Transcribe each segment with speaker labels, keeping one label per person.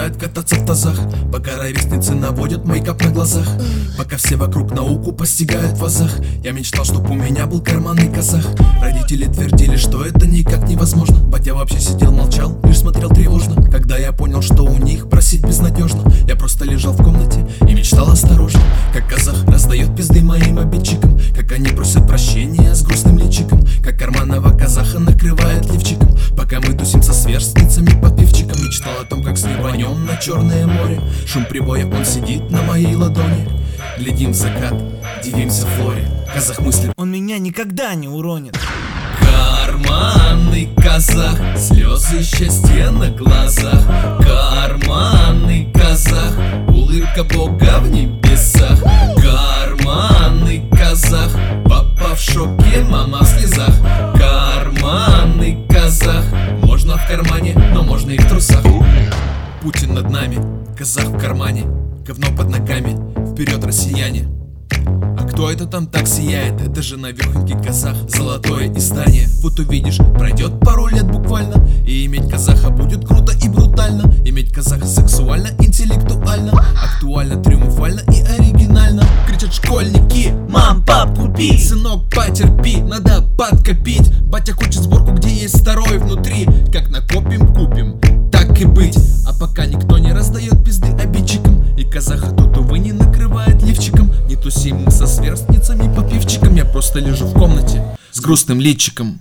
Speaker 1: продолжают кататься в тазах, пока ровесницы наводят мейкап на глазах, пока все вокруг науку постигают в азах. Я мечтал, чтоб у меня был карманный казах. Родители твердили, что это никак невозможно. Батя вообще сидел, молчал, лишь смотрел тревожно. Когда я понял, что у них просить безнадежно, я просто лежал в комнате и мечтал осторожно, как казах раздает пизды моим обидчикам, как они просят прощения с грустным личиком, как карманного казаха накрывает лифчиком, пока мы тусим со сверстницами под пивчиком. Мечтал о том, как с рванем на Черное море. Шум прибоя, он сидит на моей ладони. Глядим в закат, дивимся Флоре. Казах мыслит:
Speaker 2: он меня никогда не уронит.
Speaker 1: Карманный казах, слезы счастья на глазах. Карманный казах, улыбка Бога в небесах. Карманный казах, папа в шоке, мама в слезах. Карманный казах, можно в кармане, но можно и в трусах. Путин над нами, казах в кармане, говно под ногами, вперед, россияне. А кто это там так сияет? Это же навехонький казах, золотое издание. Вот увидишь, пройдет пару лет буквально, и иметь казаха будет круто и брутально. Иметь казаха сексуально, интеллектуально, актуально, триумфально и оригинально. Кричат школьники:
Speaker 2: мам, пап, купи!
Speaker 1: Сынок, потерпи, надо подкопить. Батя хочет сборку, где есть второй внутри. Как накопим, купим, так и быть. А пока никто не раздает пизды обидчикам, и казаха тут, увы, не накрывает лифчиком. Не тусим мы со сверстницами по пивчикам. Я просто лежу в комнате с грустным личиком.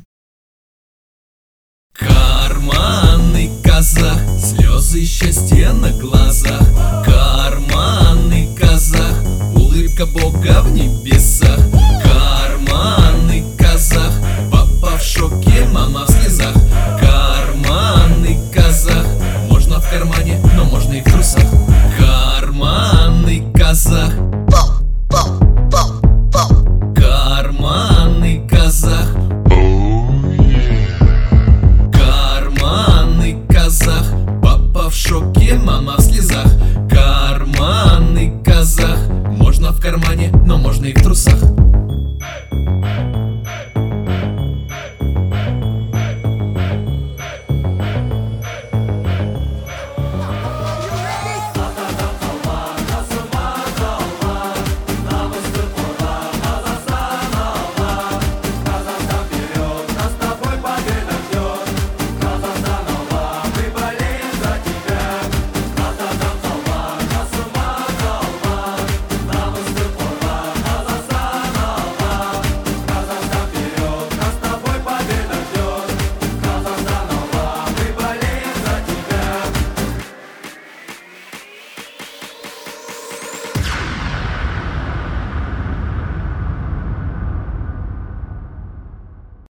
Speaker 1: Карманный казах, слезы счастья на глазах. Карманный казах, улыбка Бога в небесах.